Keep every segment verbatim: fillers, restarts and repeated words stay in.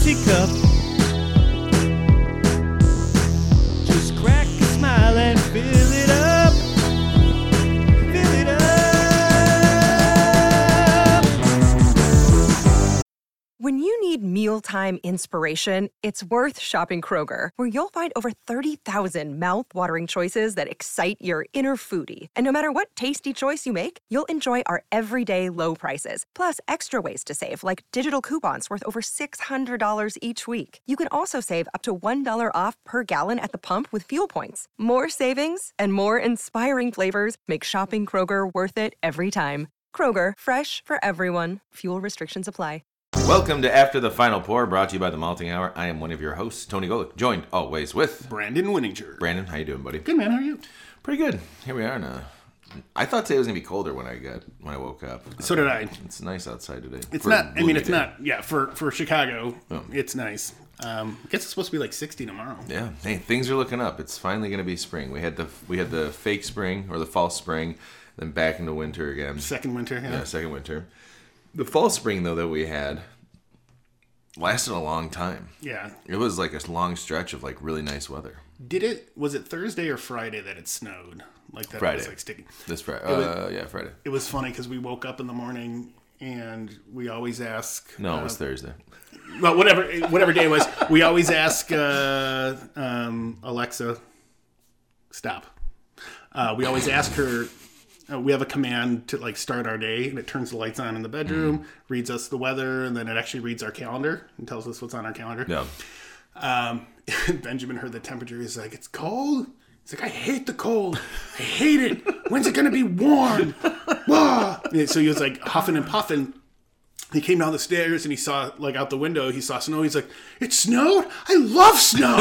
empty cup. Just crack a smile and fill it up. Fill it up. When you need mealtime inspiration, it's worth shopping Kroger, where you'll find over thirty thousand mouth-watering choices that excite your inner foodie. And no matter what tasty choice you make, you'll enjoy our everyday low prices, plus extra ways to save, like digital coupons worth over six hundred dollars each week. You can also save up to one dollar off per gallon at the pump with fuel points. More savings and more inspiring flavors make shopping Kroger worth it every time. Kroger, fresh for everyone. Fuel restrictions apply. Welcome to After the Final Pour, brought to you by the Malting Hour. I am one of your hosts, Tony Golick, joined always with Brandon Winninger. Brandon, how you doing, buddy? Good, man. How are you? Pretty good. Here we are now. I thought today was gonna be colder when I got when I woke up. So did I. It's nice outside today. It's For not. I mean, it's day. not. Yeah, for for Chicago, Oh. it's nice. Um, I guess it's supposed to be like sixty tomorrow. Yeah. Hey, things are looking up. It's finally gonna be spring. We had the we had the fake spring or the false spring, then back into winter again. Second winter. Yeah. Yeah, second winter. The fall spring though that we had lasted a long time. Yeah. It was like a long stretch of like really nice weather. Did it? Was it Thursday or Friday that it snowed? Like that. Friday. It was like sticky. This Friday. was- Uh, yeah, Friday. It was funny because we woke up in the morning and we always ask. No, uh, it was Thursday. Well, whatever whatever day it was, we always ask uh, um, Alexa, stop. Uh, we always ask her. Uh, we have a command to like start our day, and it turns the lights on in the bedroom, reads us the weather, and then it actually reads our calendar and tells us what's on our calendar. Yeah. Um, Benjamin heard the temperature. He's like, "It's cold." He's like, "I hate the cold. I hate it. When's it gonna be warm?" Wah! And so he was like huffing and puffing. He came down the stairs and he saw, like, out the window, he saw snow. He's like, "It snowed? I love snow!"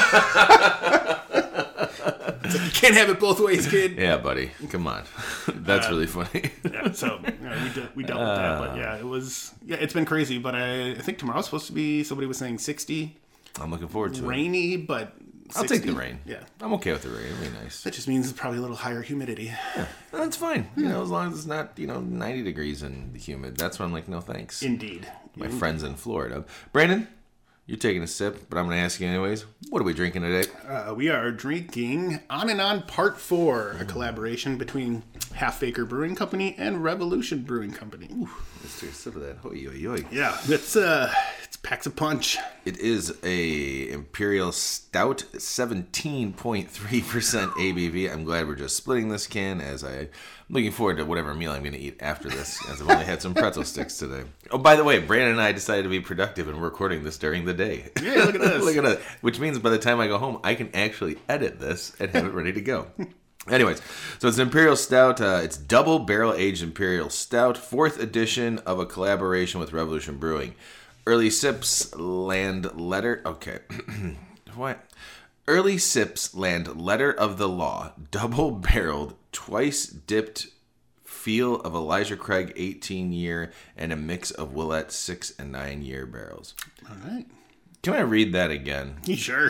It's like, you can't have it both ways, kid. Yeah, buddy. Come on. That's Uh, really funny. Yeah, so you know, we, de- we dealt with that. But yeah, it was, yeah, it's been crazy. But I, I think tomorrow's supposed to be, somebody was saying sixty, I'm looking forward to it. rainy, but I'll sixty. take the rain. Yeah. I'm okay with the rain. It'll be nice. That just means it's probably a little higher humidity. That's fine. You know, as long as it's not, you know, ninety degrees and humid. That's when I'm like, no thanks. Indeed. My friends in Florida. Brandon, you're taking a sip, but I'm going to ask you anyways. What are we drinking today? Uh, we are drinking On and On Part four, a collaboration between Half Acre Brewing Company and Revolution Brewing Company. Ooh. Let's take a sip of that. Hoi, hoi, hoi. Yeah, it's uh, it's packs a punch. It is a Imperial Stout, seventeen point three percent A B V. I'm glad we're just splitting this can, as I, I'm looking forward to whatever meal I'm going to eat after this, as I've only had some pretzel sticks today. Oh, by the way, Brandon and I decided to be productive, and we're recording this during the day. Yeah, look at this. Look at that. Which means by the time I go home, I can actually edit this and have it ready to go. Anyways, so it's an Imperial Stout. Uh, it's double barrel aged Imperial Stout, fourth edition of a collaboration with Revolution Brewing. Early Sips land letter. Okay, what? Early Sips land letter of the law, double barreled, twice dipped feel of Elijah Craig eighteen year and a mix of Willett six and nine year barrels. All right. Can I read that again? You sure?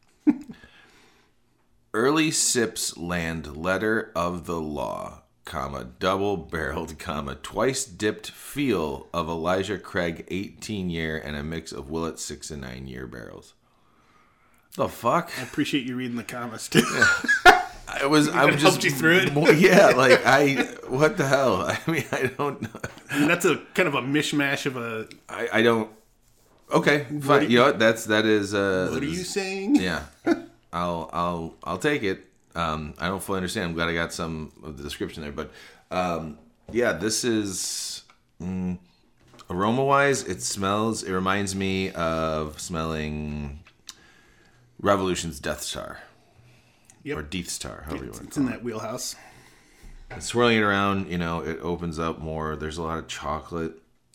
Early Sips land letter of the law, comma, double-barreled, comma, twice-dipped feel of Elijah Craig eighteen-year and a mix of Willett six and nine-year barrels. The fuck? I appreciate you reading the comments too. I was, I was It just, helped you through it? Well, yeah, like I, what the hell? I mean, I don't know. I mean, that's a kind of a mishmash of a. I, I don't. Okay, fine. do you- You know what? That's that is. Uh, What are you saying? Yeah, I'll I'll I'll take it. Um, I don't fully understand. I'm glad I got some of the description there, but um, yeah, this is mm, aroma wise. It smells. It reminds me of smelling Revolution's Death Star. Yep. Or Death Star, however you It's, want it's to in call that wheelhouse. it. And swirling it around, you know, it opens up more. There's a lot of chocolate,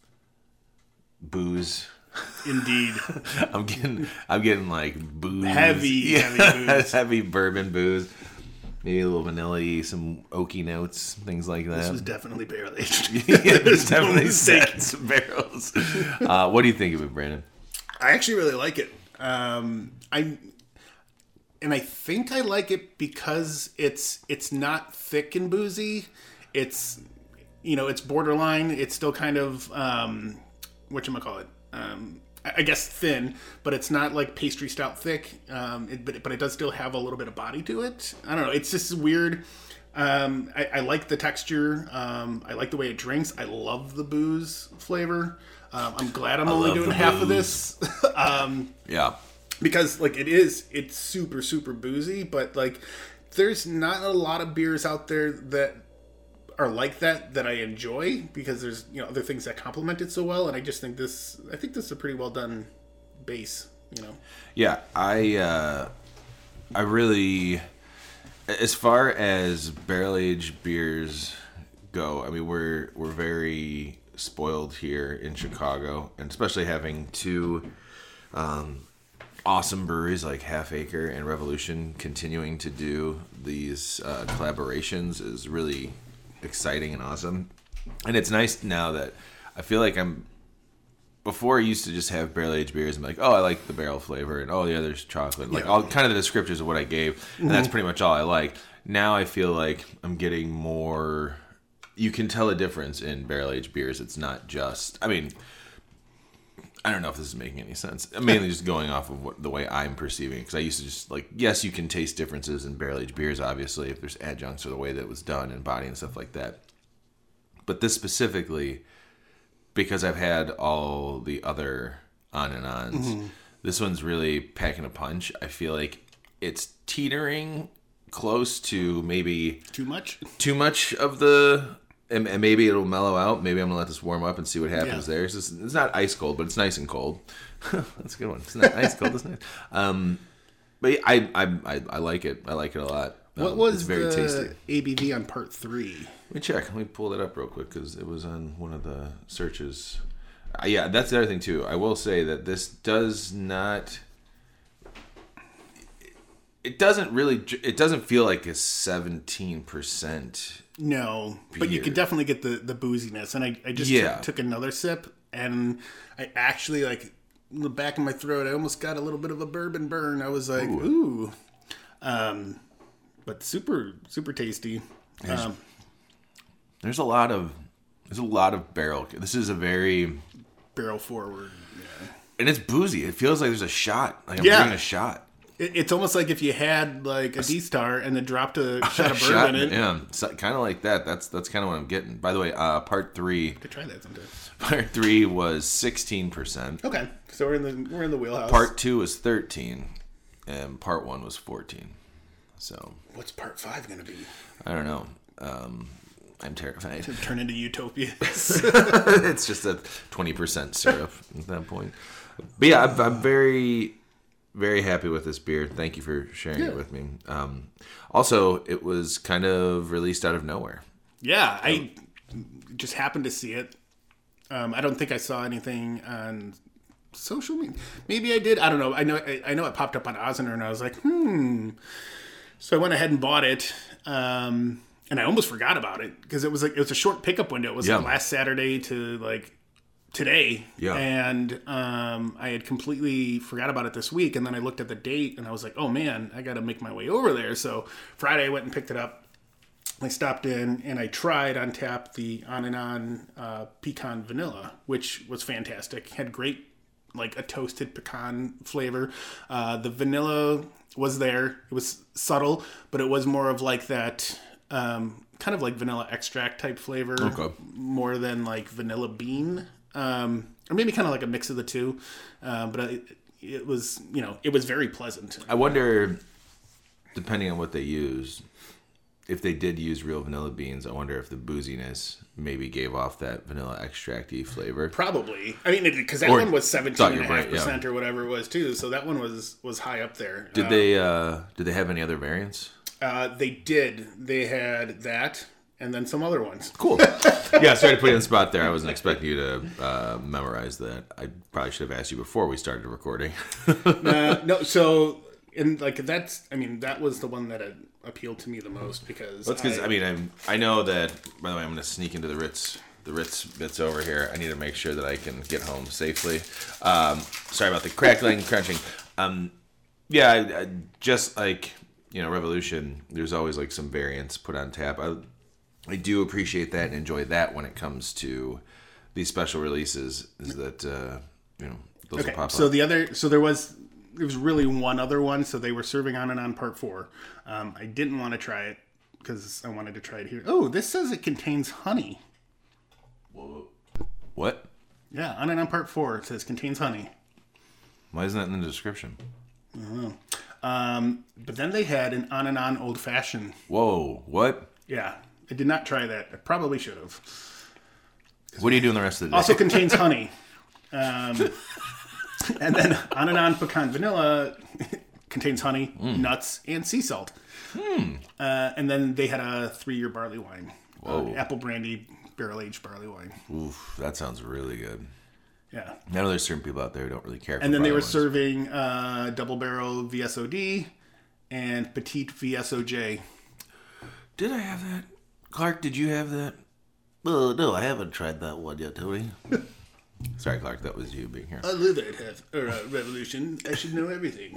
booze. Indeed. I'm getting, I'm getting like booze, Heavy, yeah. heavy booze. heavy bourbon booze. Maybe a little vanilla-y, some oaky notes, things like that. This was definitely barrel aged. yeah, there's no definitely mistake. sets of barrels. Uh, what do you think of it, Brandon? I actually really like it. Um, I and I think I like it because it's it's not thick and boozy. It's you know it's borderline. It's still kind of um, whatchamacallit? Um, I guess thin, but it's not like pastry stout thick. Um, it, but but it does still have a little bit of body to it. I don't know. It's just weird. Um, I, I like the texture. Um, I like the way it drinks. I love the booze flavor. Um, I'm glad I'm I only love doing the half of booze. this. um, Yeah. because like it is, it's super super boozy. But like, there's not a lot of beers out there that are like that that I enjoy, because there's, you know, other things that complement it so well. And I just think this, I think this is a pretty well done base. You know. Yeah, I uh, I really, as far as barrel aged beers go, I mean we're we're very spoiled here in Chicago, and especially having two um, awesome breweries like Half Acre and Revolution continuing to do these uh, collaborations is really exciting and awesome. And it's nice now that I feel like I'm. Before I used to just have barrel aged beers and be like, oh, I like the barrel flavor, and oh, the other's chocolate, like Yeah. all kind of the descriptors of what I gave, and that's pretty much all I like. Now I feel like I'm getting more. You can tell a difference in barrel aged beers. It's not just. I mean, I don't know if this is making any sense. I'm mainly just going off of what the way I'm perceiving it, because I used to just like, yes, you can taste differences in barrel aged beers, obviously, if there's adjuncts or the way that it was done and body and stuff like that. But this specifically, because I've had all the other on and ons, mm-hmm. this one's really packing a punch. I feel like it's teetering close to maybe Too much? too much of the, and, and maybe it'll mellow out. Maybe I'm gonna let this warm up and see what happens Yeah. there. It's, just, it's not ice cold, but it's nice and cold. That's a good one. It's not ice cold. It's nice. Um, but yeah, I, I I I like it. I like it a lot. Um, What was it's very the tasty. A B V on part three? Let me check. Let me pull that up real quick because it was on one of the searches. Uh, yeah, that's the other thing too. I will say that this does not. It doesn't really. It doesn't feel like a seventeen percent. No, but you Beer. can definitely get the, the booziness. And I, I just Yeah. took, took another sip, and I actually, like, in the back of my throat, I almost got a little bit of a bourbon burn. I was like, ooh. ooh. Um, but super, super tasty. There's, Um, there's a lot of. There's a lot of barrel. This is a very. barrel forward. Yeah. And it's boozy. It feels like there's a shot. Like I'm Yeah. drinking a shot. It, it's almost like if you had, like, a D-Star and then dropped a shot of bourbon Shot, in it. yeah, so, kind of like that. That's that's kind of what I'm getting. By the way, uh, part three. Could try that sometime. Part three was sixteen percent. Okay, so we're in the we're in the wheelhouse. Part two was thirteen, and part one was fourteen. So What's part five going to be? I don't know. Um, I'm terrified. Turn into Utopia. It's just a twenty percent syrup at that point. But yeah, I'm, I'm very, very happy with this beer. Thank you for sharing Yeah. it with me. Um, also, it was kind of released out of nowhere. Yeah, I just happened to see it. Um, I don't think I saw anything on social media. Maybe I did. I don't know. I know. I, I know it popped up on Ozner, and I was like, hmm. So I went ahead and bought it, um, and I almost forgot about it because it was like it was a short pickup window. It was Yeah. like last Saturday to like today, Yeah. and um, I had completely forgot about it this week. And then I looked at the date, and I was like, oh man, I got to make my way over there. So Friday I went and picked it up. I stopped in and I tried on tap the On and On uh, pecan vanilla, which was fantastic. Had great, like a toasted pecan flavor. Uh, the vanilla was there. It was subtle, but it was more of like that, um, kind of like vanilla extract type flavor, Okay. more than like vanilla bean, um, or maybe kind of like a mix of the two. Uh, but it, it was, you know, it was very pleasant. I wonder, depending on what they use, if they did use real vanilla beans, I wonder if the booziness maybe gave off that vanilla extract-y flavor. Probably. I mean, because that Or one was thought seventeen you and were a half right, yeah. percent or whatever it was too. So that one was was high up there. Did Uh, they uh, did they have any other variants? Uh, they did. They had that and then some other ones. Cool. Yeah, sorry to put you on the spot there. I wasn't expecting you to uh, memorize that. I probably should have asked you before we started recording. Uh, no, so and like that's. I mean, that was the one that had appealed to me the most because. That's because I, mean I'm, I know that. By the way, I'm going to sneak into the Ritz. The Ritz bits over here. I need to make sure that I can get home safely. Um, sorry about the crackling, crunching. Um, yeah, I, I, just like you know, Revolution. There's always like some variants put on tap. I, I do appreciate that and enjoy that when it comes to these special releases. Is that uh, you know Those Okay, will pop so up. the other, so there was, there was really one other one. So they were serving on and on part four. Um, I didn't want to try it because I wanted to try it here. Oh, this says it contains honey. What? Yeah, on and on part four. It says contains honey. Why isn't that in the description? Um, but then they had an on and on old fashioned. Whoa, what? Yeah, I did not try that. I probably should have. What are you doing the rest of the day? Also contains honey. Um, and then on and on pecan vanilla contains honey, Mm. nuts, and sea salt. Uh, and then they had a three-year barley wine. Whoa. Uh, apple brandy, barrel-aged barley wine. Oof, that sounds really good. Yeah. I know there's certain people out there who don't really care for And then they were barley wines. serving uh, double barrel V S O D and petite V S O J. Did I have that? Clark, did you have that? Oh, no, I haven't tried that one yet, Tony. Sorry, Clark, that was you being here. I live at half, or, uh, Revolution. I should know everything.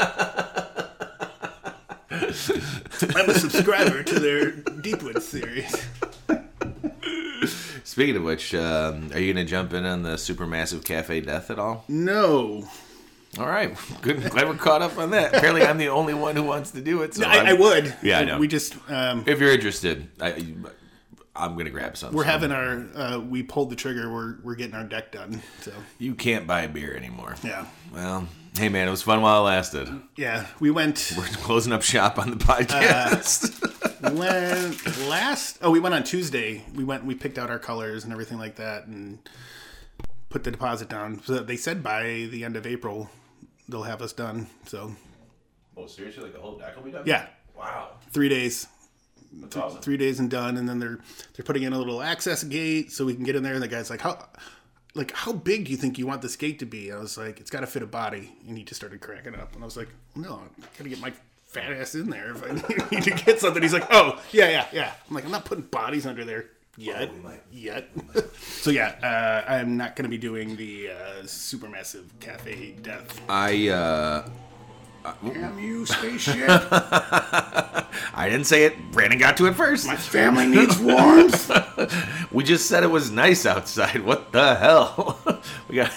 I'm a subscriber to their Deepwood series. Speaking of which, um, are you going to jump in on the Supermassive Cafe Death at all? No. All right. Good. Glad we're caught up on that. Apparently, I'm the only one who wants to do it. So I, I'm- I would. Yeah, I know. We just, um, If you're interested, I, I'm going to grab some. we're So having our, uh, we pulled the trigger. We're, we're getting our deck done. So, You can't buy beer anymore. yeah. Well, hey, man, it was fun while it lasted. Yeah. We went, We're closing up shop on the podcast. we went last, oh, we went on Tuesday. We went, we picked out our colors and everything like that and put the deposit down. So they said by the end of April, they'll have us done. So, Oh, seriously? Like the whole deck will be done? yeah. Wow. Three days. That's awesome. Three days and done, and then they're they're putting in a little access gate so we can get in there. And the guy's like, "How, like, how big do you think you want this gate to be?" And I was like, "It's got to fit a body." And he just started cracking up, and I was like, "No, I gotta get my fat ass in there if I need to get something." He's like, "Oh, yeah, yeah, yeah." I'm like, "I'm not putting bodies under there yet, yet." So yeah, uh, I'm not gonna be doing the uh, Supermassive Cafe Death. I, uh... Damn you, spaceship! I didn't say it. Brandon got to it first. My family needs warmth. We just said it was nice outside. What the hell? We got...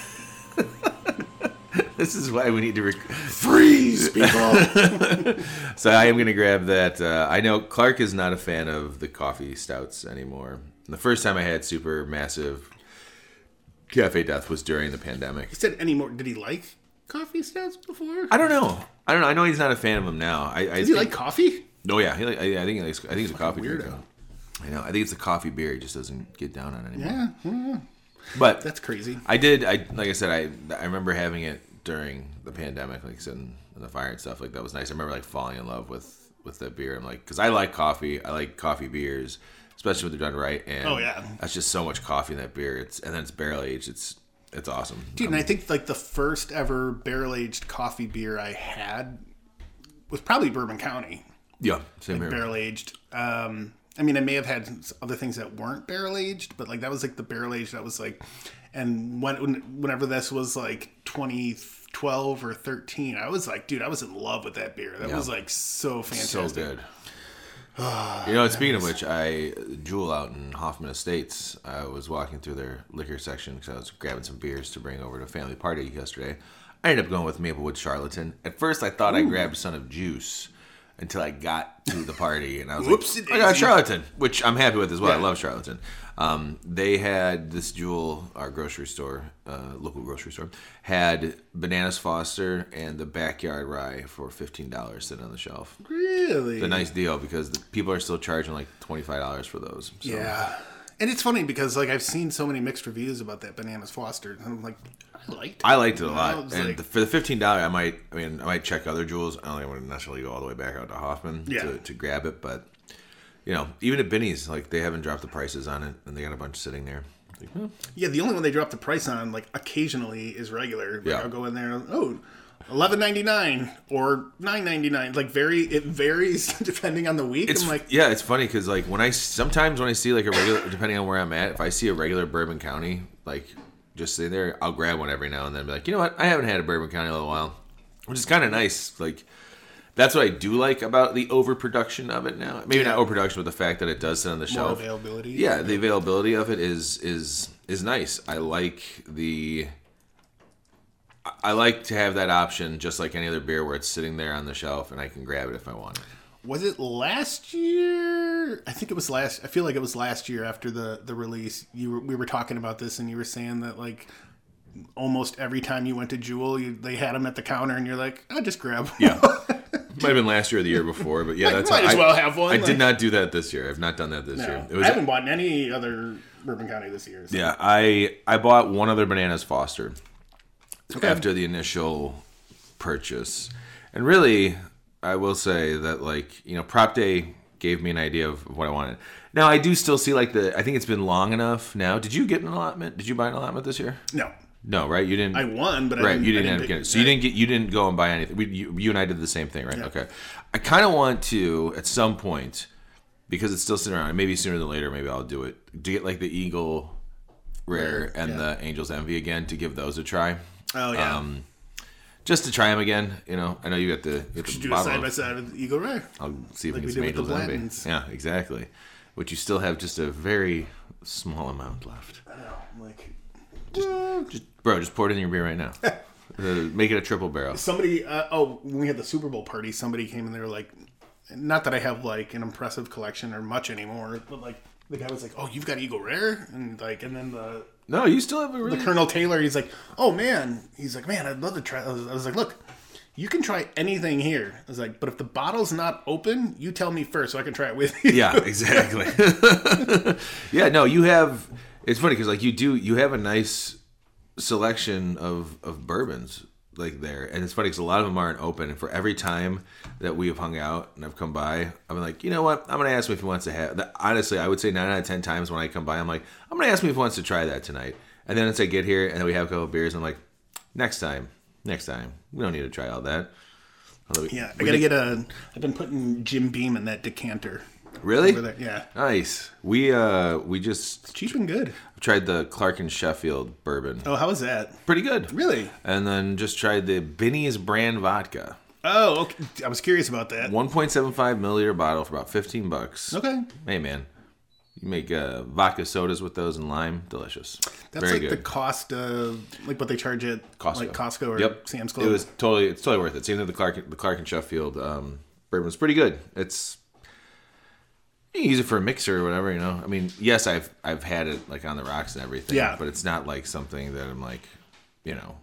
This is why we need to... Rec- Freeze, people. So I am going to grab that. Uh, I know Clark is not a fan of the coffee stouts anymore. The first time I had super massive Cafe Death was during the pandemic. He said any more. Did he like coffee stouts before? I don't know. I don't know. I know he's not a fan of them now. I, I Does he think- like coffee? Oh yeah, he like, I, I think he likes. I think it's a coffee weirdo. drink. though. I know. I think it's a coffee beer. He just doesn't get down on it anymore. Yeah, yeah. But That's crazy. I did. I like I said. I I remember having it during the pandemic, like sitting in the fire and stuff. Like that was nice. I remember like falling in love with with that beer. I'm like, because I like coffee. I like coffee beers, especially when they're done right. And Oh, yeah. that's just so much coffee in that beer. It's and then it's barrel aged. It's it's awesome. Dude, and I think like the first ever barrel aged coffee beer I had was probably Bourbon County. Yeah, same here. Barrel aged. Um, I mean, I may have had other things that weren't barrel aged, but like that was like the barrel aged that was like, and when, whenever this was like twenty twelve or thirteen, I was like, dude, I was in love with that beer. That Yeah. was like so fantastic. So good. You know, speaking of which, I Jewel out in Hoffman Estates. I was walking through their liquor section because I was grabbing some beers to bring over to a family party yesterday. I ended up going with Maplewood Charlatan. At first, I thought I grabbed Son of Juice until I got to the party, and I was Whoopsie like, "I got daisy. Charlatan," which I'm happy with as well. I Yeah. love Charlatan. Um, they had this Jewel, our grocery store, uh, local grocery store, had Bananas Foster and the Backyard Rye for fifteen dollars sitting on the shelf. Really? It's a nice deal because the people are still charging like twenty-five dollars for those. So. Yeah. And it's funny because like I've seen so many mixed reviews about that Bananas Foster, and I'm like, I liked it. I liked it a I lot, was and like- the, for the fifteen dollars, I might. I mean, I might check other Jewels. I don't think I would necessarily go all the way back out to Hoffman Yeah. to, to grab it, but you know, even at Binny's, like they haven't dropped the prices on it, and they got a bunch sitting there. Like, hmm. Yeah, the only one they drop the price on, like occasionally, is regular. Like, Yeah. I'll go in there, oh, eleven ninety nine or nine ninety nine. Like very, it varies depending on the week. It's I'm like, yeah, it's funny because like when I sometimes when I see like a regular, depending on where I'm at, if I see a regular Bourbon County, like just sitting there, I'll grab one every now and then. And be like, you know what, I haven't had a Bourbon County in a little while, which is kind of nice. Like that's what I do like about the overproduction of it now. Maybe not overproduction, but the fact that it does sit on the more shelf. availability. Yeah, the availability of it is is is nice. I like the I like to have that option, just like any other beer, where it's sitting there on the shelf and I can grab it if I want it. Was it last year? I think it was last. I feel like it was last year after the, the release. You were, we were talking about this, and you were saying that like almost every time you went to Jewel, you, they had them at the counter, and you're like, "I'll just grab one." Yeah, might have been last year or the year before, but yeah, I that's might how, as I, well have one. I like, did not do that this year. I've not done that this no, year. It I was haven't bought any other Bourbon County this year. So. yeah. I I bought one other Bananas Foster Okay. after the initial purchase, and really, I will say that like you know, Prop Day gave me an idea of what I wanted. Now I do still see like the. I think it's been long enough now. Did you get an allotment? Did you buy an allotment this year? No, No, right? You didn't. I won, but I right, didn't, you didn't I end up getting it. So you didn't get. You didn't go and buy anything. We, you, you and I did the same thing, right? Yeah. Okay. I kind of want to at some point, because it's still sitting around. and Maybe sooner than later. Maybe I'll do it to get like the Eagle Rare and yeah. the Angel's Envy again to give those a try. Oh yeah. Um, just to try them again. You know, I know you got the, you got should the do a bottle. side of- by side with the Eagle Rare. I'll see if Like we we can get did some with the Angel's Envy. Blandons. Yeah, exactly. Which you still have just a very small amount left. I know, I'm like. Just, bro, just pour it in your beer right now. uh, make it a triple barrel. Somebody, uh, oh, when we had the Super Bowl party, somebody came and they were like, not that I have like an impressive collection or much anymore, but like the guy was like, "Oh, you've got Eagle Rare," and like, and then the No, you still have a really. the Colonel Taylor, he's like, "Oh man," he's like, "Man, I'd love to try." I was, I was like, "Look, you can try anything here." I was like, "But if the bottle's not open, you tell me first so I can try it with you." Yeah, exactly. Yeah, no, you have. It's funny because like you do, you have a nice selection of of bourbons like there, and it's funny because a lot of them aren't open. And for every time that we have hung out and I've come by, I'm like, you know what? I'm gonna ask him if he wants to have. That, honestly, I would say nine out of ten times when I come by, I'm like, I'm gonna ask him if he wants to try that tonight. And then once I get here and then we have a couple of beers, I'm like, next time, next time, we don't need to try all that. Although we- Yeah, I we gotta did- get a. I've been putting Jim Beam in that decanter. Really? Over there. Yeah, Nice. We uh we just cheap and good. tried the Clark and Sheffield bourbon. Oh, how was that? Pretty good. Really? And then just tried the Binny's brand vodka. Oh, okay. I was curious about that. one point seven five milliliter bottle for about fifteen bucks. Okay, Hey man, you make uh, vodka sodas with those and lime, delicious. that's Very like good. the cost of like what they charge at Costco. like Costco or Yep. Sam's Club. It was totally it's totally worth it. Same thing with the Clark the Clark and Sheffield um, bourbon was pretty good. It's you can use it for a mixer or whatever, you know. I mean, yes, I've I've had it like on the rocks and everything. Yeah. But it's not like something that I'm like, you know,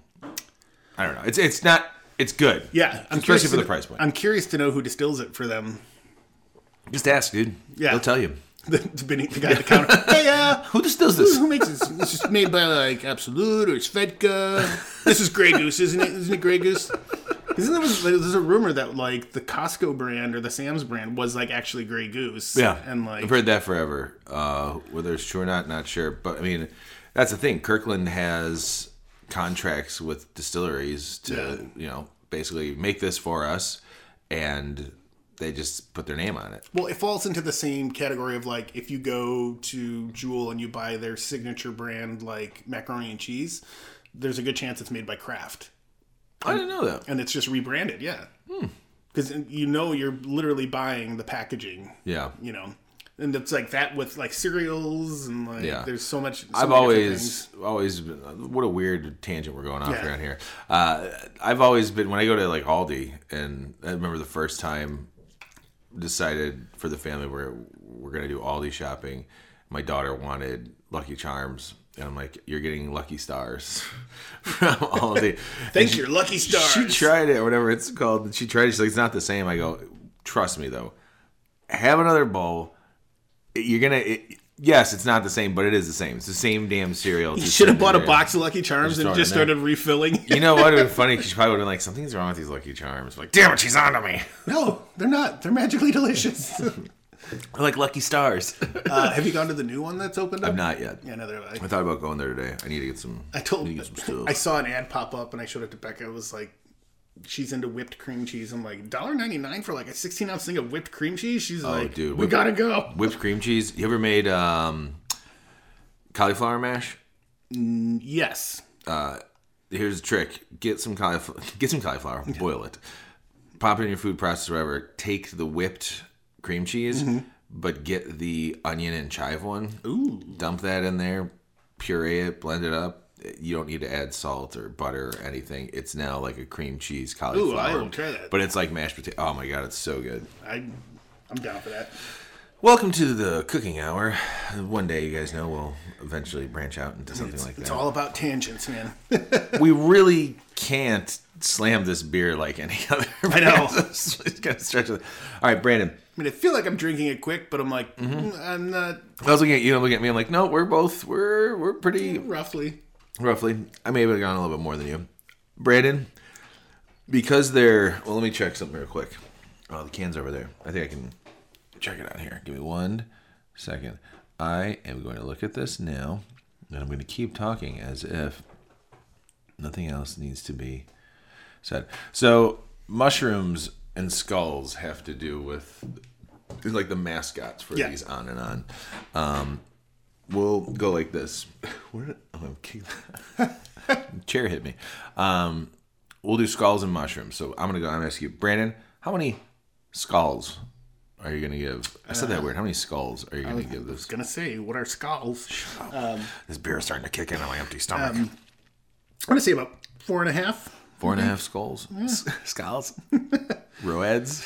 I don't know. It's it's not it's good. Yeah, I'm curious especially for to- the price point. I'm curious to know who distills it for them. Just ask, dude. Yeah. They'll tell you. The, the, Benny- the guy at the counter. Hey, uh, Who distills who, this? who makes this? This is made by like Absolute or Svedka. This is Grey Goose, isn't it? Isn't it Grey Goose? Isn't there was there's a rumor that like the Costco brand or the Sam's brand was like actually Grey Goose. Yeah, and like I've heard that forever. Uh, whether it's true or not, not sure. But I mean, that's the thing. Kirkland has contracts with distilleries to, Yeah. you know, basically make this for us, and they just put their name on it. well, it falls into the same category of like if you go to Jewel and you buy their signature brand like macaroni and cheese, there's a good chance it's made by Kraft. I didn't know that. And it's just rebranded, yeah. Because you know you're literally buying the packaging, Yeah. you know. And it's like that with like cereals and like Yeah. there's so much. So I've many different always, things. always been. What a weird tangent we're going off Yeah. around here. Uh, I've always been when I go to like Aldi, and I remember the first time decided for the family we're we're gonna do Aldi shopping. My daughter wanted Lucky Charms, and I'm like, "You're getting Lucky Stars from Aldi." Thanks, your Lucky Stars. She tried it, or whatever it's called. She tried it. She's like, "It's not the same." I go, "Trust me, though. Have another bowl. You're gonna." It, Yes, it's not the same, but it is the same. It's the same damn cereal. You Just should have sitting bought a there. box of Lucky Charms Just and throw it just in there. started refilling. You know what? It would have been funny because she probably would have been like, something's wrong with these Lucky Charms. Like, damn it, she's on to me. No, they're not. They're magically delicious. I like Lucky Stars. uh, have you gone to the new one that's opened up? I'm not yet. Yeah, neither have I. I thought about going there today. I need to get some. I told need to get some stuff. I saw an ad pop up and I showed it to Becca. It was like, she's into whipped cream cheese. I'm like, one dollar ninety-nine for like a sixteen ounce thing of whipped cream cheese? She's like, dude, we whip- gotta go. Whipped cream cheese. You ever made um, cauliflower mash? Yes. Here's a trick: get some cauliflower, get some cauliflower, boil it, pop it in your food processor, or whatever. Take the whipped cream cheese, but get the onion and chive one. Ooh. Dump that in there, puree it, blend it up. you don't need to add salt or butter or anything. It's now like a cream cheese Ooh, cauliflower. I will try that. But it's like mashed potato. Oh my god, it's so good. I, I'm down for that. Welcome to the cooking hour. One day, you guys know, we'll eventually branch out into something It's, like it's that. all about tangents, man. We really can't slam this beer like any other. I know. It's kind of stretch it. All right, Brandon. I mean, I feel like I'm drinking it quick, but I'm like, Mm-hmm. mm, I'm not. I was looking at you and looking at me. I'm like, no, we're both we're we're pretty Roughly. roughly. I may have gone a little bit more than you, Brandon. Because they're well. Let me check something real quick. Oh, the can's over there. I think I can check it out here. Give me one second. I am going to look at this now, and I'm going to keep talking as if nothing else needs to be said. So mushrooms and skulls have to do with like the mascots for Yeah. these on and on. Um, we'll go like this. Where did, oh, I'm kicking- chair hit me. Um, we'll do skulls and mushrooms. So I'm gonna go. I'm gonna ask you, Brandon, how many skulls are you gonna give? I said that weird. How many skulls are you gonna give I was this? gonna say, what are skulls? Um, This beer is starting to kick in on my empty stomach. I'm gonna say about four and a half. Four and a half skulls. S- Skulls. Roeds.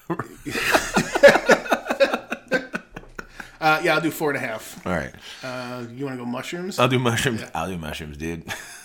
Uh, yeah, I'll do four and a half. All right. Uh, you want to go mushrooms? I'll do mushrooms. I'll do mushrooms, dude.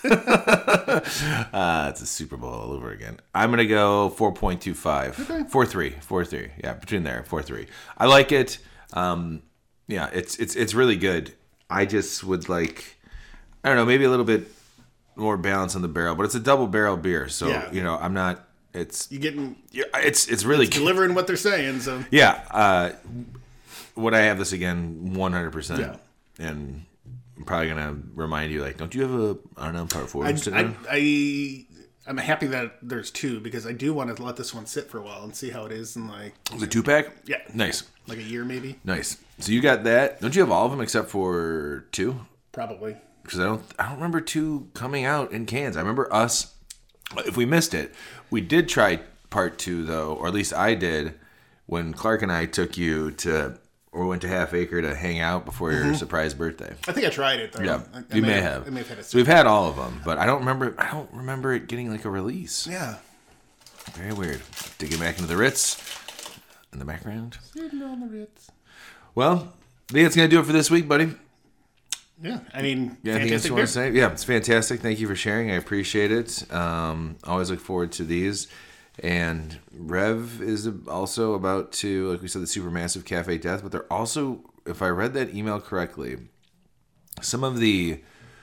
uh, it's a Super Bowl all over again. I'm gonna go four point two five. Okay. Four three. Four three. Yeah, between there. Four three. I like it. Um, yeah, it's it's it's really good. I just would like, I don't know, maybe a little bit more balance on the barrel, but it's a double barrel beer, so Yeah. you know I'm not. It's You getting yeah, it's it's really good. delivering what they're saying? So Yeah. Uh, would I have this again? one hundred percent. Yeah. And I'm probably going to remind you, like, don't you have a, I don't know, part four? I, to I, do? I I'm happy that there's two because I do want to let this one sit for a while and see how it is in like Was it two pack? Yeah. Nice. like a year maybe, Nice. So you got that. Don't you have all of them except for two? probably. Because I don't, I don't remember two coming out in cans. I remember us, if we missed it, we did try part two, though, or at least I did, when Clark and I took you to, or went to Half Acre to hang out before your surprise birthday. I think I tried it though. Yeah, I, I you may have. I may have had a So we've had all of them, but I don't remember. I don't remember it getting like a release. yeah. Very weird. Digging back into the Ritz in the background. Sitting on the Ritz. Well, I think that's gonna do it for this week, buddy. Yeah, I mean, Yeah, anything else fantastic you beer. want to say? Yeah, it's fantastic. Thank you for sharing. I appreciate it. Um, always look forward to these. And Rev is also about to, like we said, the Supermassive Cafe Death, but they're also, if I read that email correctly, some of the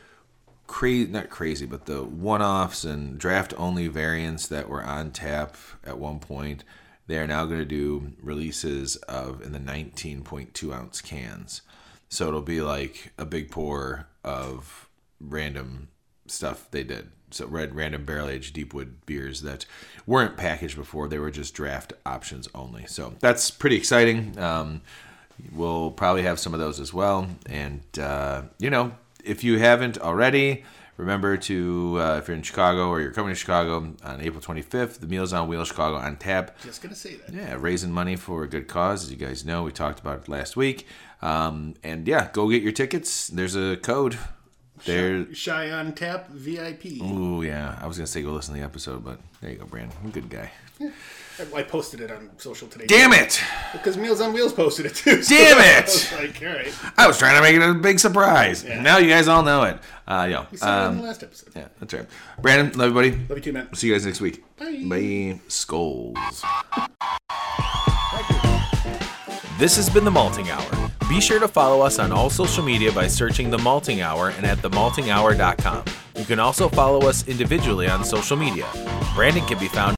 crazy, not crazy, but the one-offs and draft-only variants that were on tap at one point, they are now going to do releases of in the nineteen point two ounce cans. So it'll be like a big pour of random stuff they did. So red random barrel aged deepwood beers that weren't packaged before. They were just draft options only. So that's pretty exciting. Um, we'll probably have some of those as well. And, uh, you know, if you haven't already, remember to, uh, if you're in Chicago or you're coming to Chicago on April twenty-fifth, the Meals on Wheels Chicago on tap. Just gonna say that. Yeah, raising money for a good cause. As you guys know, we talked about it last week. Um, and yeah, go get your tickets. There's a code. There. Shy on Tap V I P. Ooh, yeah. I was gonna say go listen to the episode, but there you go, Brandon. I'm a good guy. I, I posted it on social today. Damn it! Because Meals on Wheels posted it too. so Damn it! I was like, all right. I was trying to make it a big surprise. Yeah. Now you guys all know it. Uh, yeah. We said it in Um, the last episode. yeah, that's right. Brandon, love you, buddy. Love you too, man. See you guys next week. Bye. Bye. Skulls. This has been The Malting Hour. Be sure to follow us on all social media by searching The Malting Hour and at the malting hour dot com. You can also follow us individually on social media. Brandon can be found